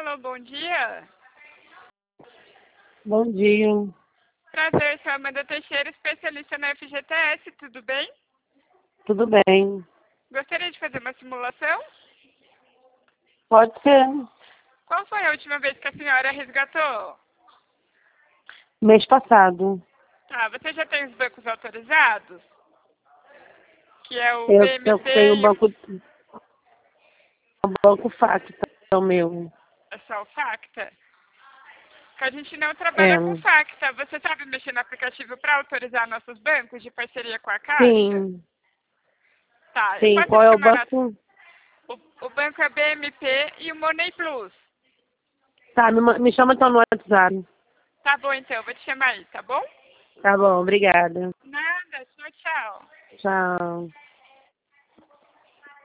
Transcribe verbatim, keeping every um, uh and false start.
Alô, bom dia. Bom dia. Prazer, sou Amanda Teixeira, especialista na F G T S, tudo bem? Tudo bem? Gostaria de fazer uma simulação? Pode ser. Qual foi a última vez que a senhora resgatou? Mês passado. Tá, você já tem os bancos autorizados? Que é o Eu, eu B M P tenho o e o... banco, o banco Facta, é o meu. É só o Facta? Que a gente não trabalha É. com Facta. Você sabe mexer no aplicativo para autorizar nossos bancos de parceria com a Caixa? Sim. Tá, eu Sim. posso Qual te é o chamar na... banco? O, o banco é B M P e o Money Plus. Tá, me, ma- me chama então no WhatsApp. Tá bom, então, eu vou te chamar aí, tá bom? Tá bom, obrigada. Nada, tchau, tchau. Tchau.